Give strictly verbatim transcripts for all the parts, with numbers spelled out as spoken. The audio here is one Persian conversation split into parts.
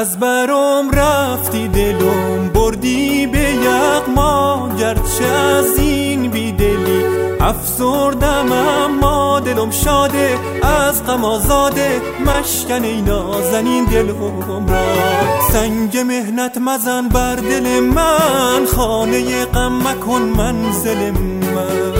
از برام رفتی دلم بردی به یغما، گرچه از این بیدلی افسردم اما دلم شاده از غم آزاده. مشکن ای نازنین دلم را، سنگ مهنت مزن بر دل من، خانه غم مکن منزل من.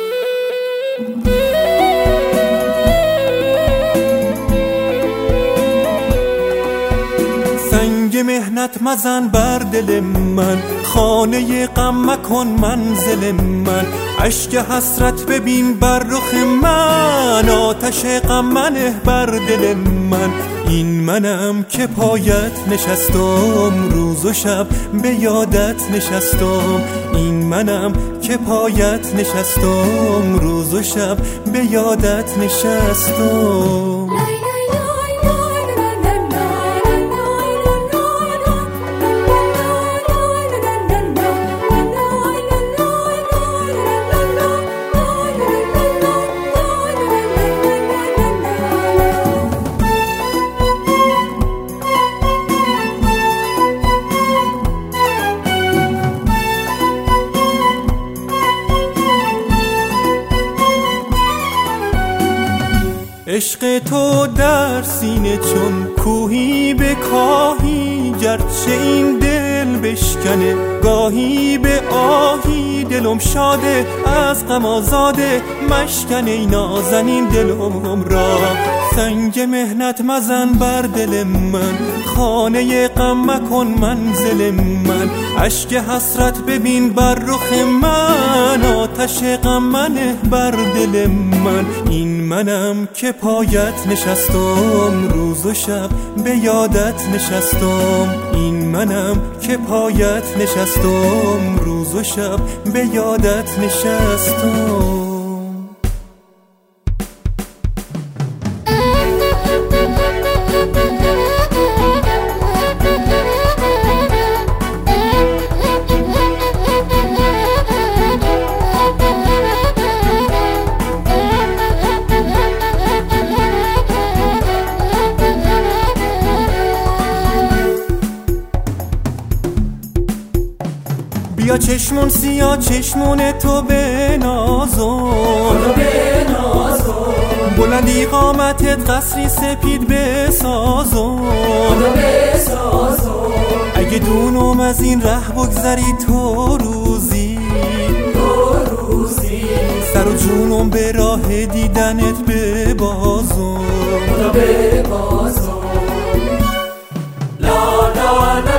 سنگ مهنت مزن بر دل من، خانه غم مکن منزل من. اشک حسرت ببین بر رخ من، آتش غم منه بر دل من. این منم که پایت نشستم روز و شب به یادت نشستم. این منم که پایت نشستم روز و شب به یادت نشستم. عشق تو در سینه چون کوهی به کاهی، گرچه این دل بشکنه گاهی به آهی. دلم شاده از غم آزاده، مشکن ای نازنین دلم را. سنگ مهنت مزن بر دل من، خانه غم مکن منزل من. اشک حسرت ببین بر رخ من، آتش غم منه بر دل من. این منم که پایت نشستم روز و شب به یادت نشستم. این منم که پایت نشستم روز و شب به یادت نشستم. بیا چشمون سیاه چشمون تو به نازم، بلندی قامتت قصری سپید بسازم. اگه دونم از این ره بگذری تو روزی، سر و جونم به راه دیدنت ببازم. لا لا لا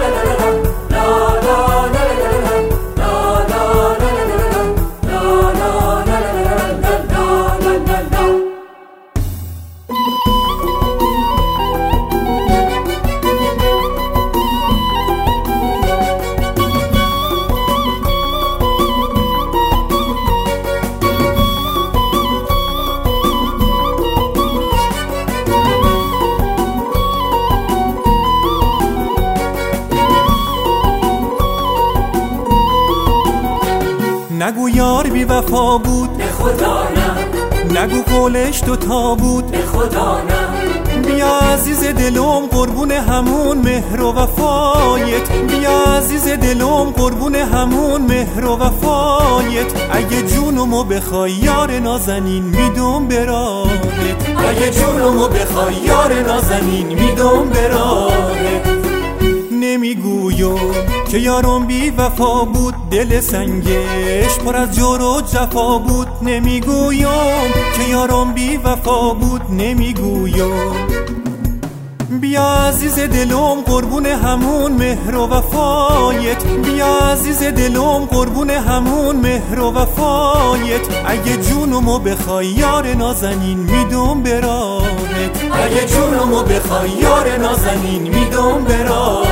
نگو یار بی وفا بود، به خدا نه. نگو قولش دوتا بود، به خدا نه. بیا عزیز دلم قربون همون مهر و وفایت. بیا عزیز دلم قربون همون مهر و وفایت. اگه جونمو بخوای یار نازنین میدم براهت. اگه جونمو بخوای یار نازنین میدم براهت. نمیگویم که یارم بی وفا بود، دل سنگش پر از جور و جفا بود. نمیگویم که یارم بی وفا بود، نمیگویم. بیا عزیز دلم قربون همون مهر و وفایت. بیا عزیز دلم قربون همون مهر و وفایت. اگه جونمو بخوای یار نازنین میدم براهت. اگه جونمو بخوای یار نازنین میدم براهت.